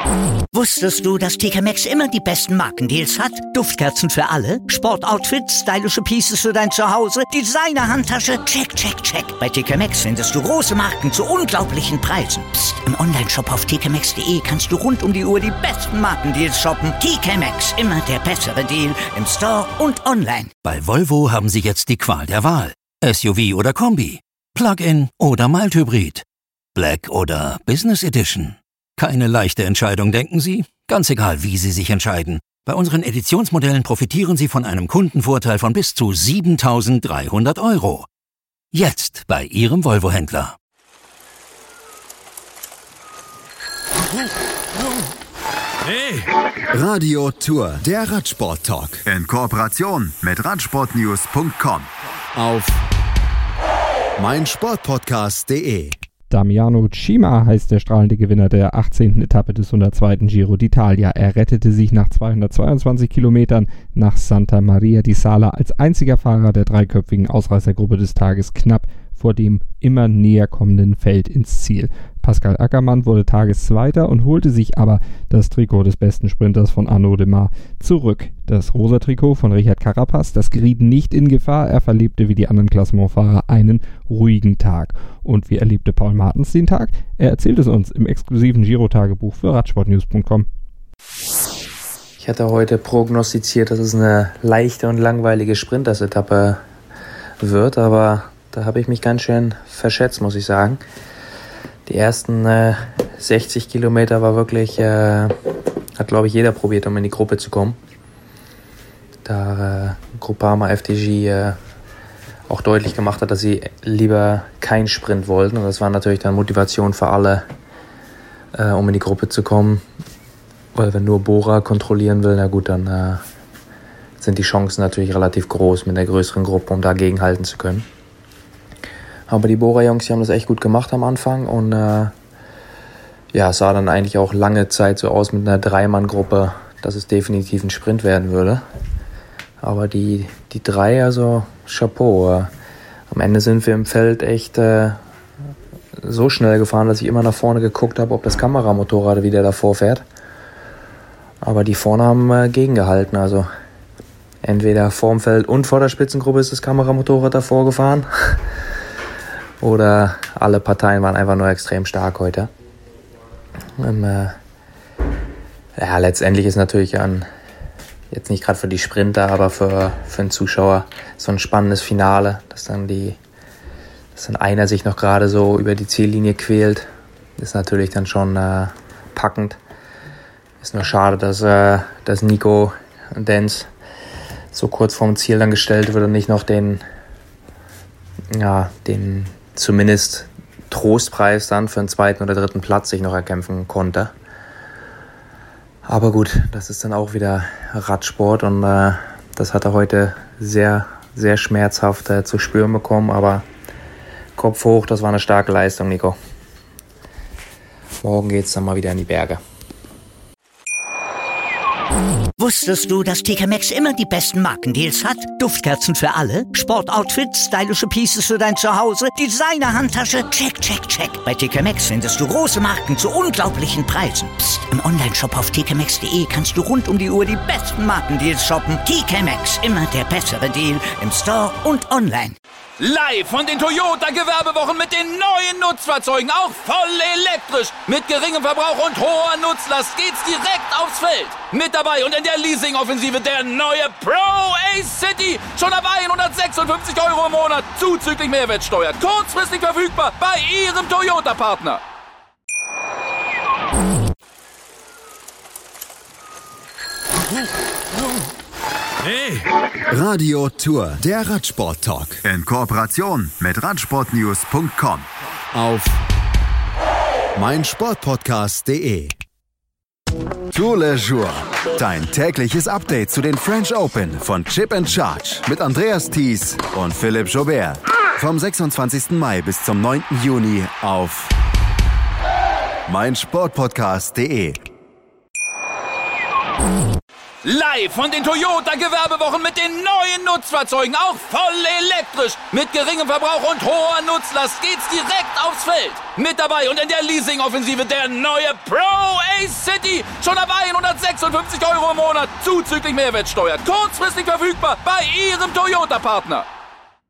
Wusstest du, dass TK Maxx immer die besten Markendeals hat? Duftkerzen für alle, Sportoutfits, stylische Pieces für dein Zuhause, Designer-Handtasche, check, check, check. Bei TK Maxx findest du große Marken zu unglaublichen Preisen. Psst. Im Onlineshop auf tkmaxx.de kannst du rund um die Uhr die besten Markendeals shoppen. TK Maxx, immer der bessere Deal im Store und online. Bei Volvo haben Sie jetzt die Qual der Wahl. SUV oder Kombi, Plug-in oder Mild-Hybrid, Black oder Business Edition. Keine leichte Entscheidung, denken Sie? Ganz egal, wie Sie sich entscheiden. Bei unseren Editionsmodellen profitieren Sie von einem Kundenvorteil von bis zu 7.300 €. Jetzt bei Ihrem Volvo-Händler. Hey! Radio Tour, der Radsport-Talk. In Kooperation mit Radsportnews.com. Auf meinsportpodcast.de. Damiano Cima heißt der strahlende Gewinner der 18. Etappe des 102. Giro d'Italia. Er rettete sich nach 222 Kilometern nach Santa Maria di Sala als einziger Fahrer der dreiköpfigen Ausreißergruppe des Tages knapp vor dem immer näher kommenden Feld ins Ziel. Pascal Ackermann wurde Tageszweiter und holte sich aber das Trikot des besten Sprinters von Arnaud Démare zurück. Das rosa Trikot von Richard Carapaz, das geriet nicht in Gefahr. Er verlebte wie die anderen Klassementfahrer einen ruhigen Tag. Und wie erlebte Paul Martens den Tag? Er erzählt es uns im exklusiven Giro-Tagebuch für Radsportnews.com. Ich hatte heute prognostiziert, dass es eine leichte und langweilige Sprinters-Etappe wird, aber da habe ich mich ganz schön verschätzt, muss ich sagen. Die ersten 60 Kilometer war wirklich, hat glaube ich jeder probiert, um in die Gruppe zu kommen. Da Groupama FDJ auch deutlich gemacht hat, dass sie lieber keinen Sprint wollten. Und das war natürlich dann Motivation für alle, um in die Gruppe zu kommen. Weil wenn nur Bora kontrollieren will, na gut, dann sind die Chancen natürlich relativ groß mit einer größeren Gruppe, um dagegen halten zu können. Aber die Bora-Jungs, die haben das echt gut gemacht am Anfang und es sah dann eigentlich auch lange Zeit so aus mit einer Dreimann-Gruppe, dass es definitiv ein Sprint werden würde. Aber die drei, also Chapeau. Am Ende sind wir im Feld echt so schnell gefahren, dass ich immer nach vorne geguckt habe, ob das Kameramotorrad wieder davor fährt. Aber die vorne haben gegengehalten, also entweder vorm Feld und vor der Spitzengruppe ist das Kameramotorrad davor gefahren. Oder alle Parteien waren einfach nur extrem stark heute. Letztendlich ist natürlich jetzt nicht gerade für die Sprinter, aber für einen Zuschauer so ein spannendes Finale, dass dann einer sich noch gerade so über die Ziellinie quält, ist natürlich dann schon packend. Ist nur schade, dass Nico Denz so kurz vorm Ziel dann gestellt wird und nicht noch den zumindest Trostpreis dann für den 2. oder 3. Platz sich noch erkämpfen konnte. Aber gut, das ist dann auch wieder Radsport und das hat er heute sehr, sehr schmerzhaft zu spüren bekommen. Aber Kopf hoch, das war eine starke Leistung, Nico. Morgen geht's dann mal wieder in die Berge. Wusstest du, dass TK Maxx immer die besten Markendeals hat? Duftkerzen für alle, Sportoutfits, stylische Pieces für dein Zuhause, Designer-Handtasche, check, check, check. Bei TK Maxx findest du große Marken zu unglaublichen Preisen. Psst. Im Onlineshop auf tkmaxx.de kannst du rund um die Uhr die besten Markendeals shoppen. TK Maxx, immer der bessere Deal im Store und online. Live von den Toyota-Gewerbewochen mit den neuen Nutzfahrzeugen, auch voll elektrisch. Mit geringem Verbrauch und hoher Nutzlast geht's direkt aufs Feld. Mit dabei und in der Leasing-Offensive der neue Pro-Ace City. Schon ab 156 € im Monat, zuzüglich Mehrwertsteuer. Kurzfristig verfügbar bei Ihrem Toyota-Partner. Hey! Radio Tour, der Radsport-Talk. In Kooperation mit Radsportnews.com. Auf meinsportpodcast.de. Tour Le Jour. Dein tägliches Update zu den French Open von Chip & Charge mit Andreas Thies und Philipp Joubert. Vom 26. Mai bis zum 9. Juni auf meinsportpodcast.de. Live von den Toyota-Gewerbewochen mit den neuen Nutzfahrzeugen, auch voll elektrisch. Mit geringem Verbrauch und hoher Nutzlast geht's direkt aufs Feld. Mit dabei und in der Leasing-Offensive der neue Pro Ace City. Schon ab 156 € im Monat, zuzüglich Mehrwertsteuer. Kurzfristig verfügbar bei Ihrem Toyota-Partner.